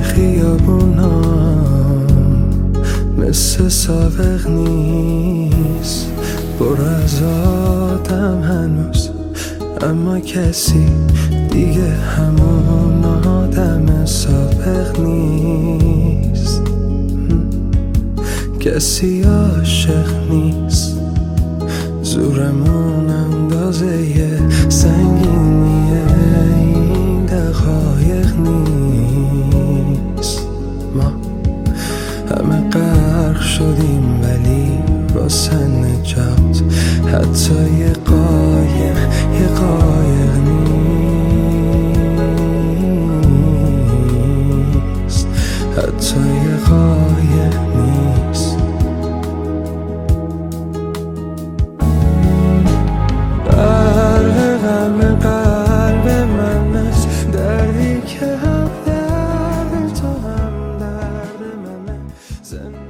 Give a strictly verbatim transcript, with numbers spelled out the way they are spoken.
خیابونام مثل سابق نیست، پر از آدم هنوز، اما کسی دیگه همون آدم سابق نیست. کسی عاشق نیست، زورمون اندازه سنگینی این دقایق نیست. ما همه غرق شدیم ولی واسه نجات حتی یه قایق یه قایق نیست، حتی یه قایق نیست. قلب غم قلب من است، دردی که هم درد تو هم درد منه.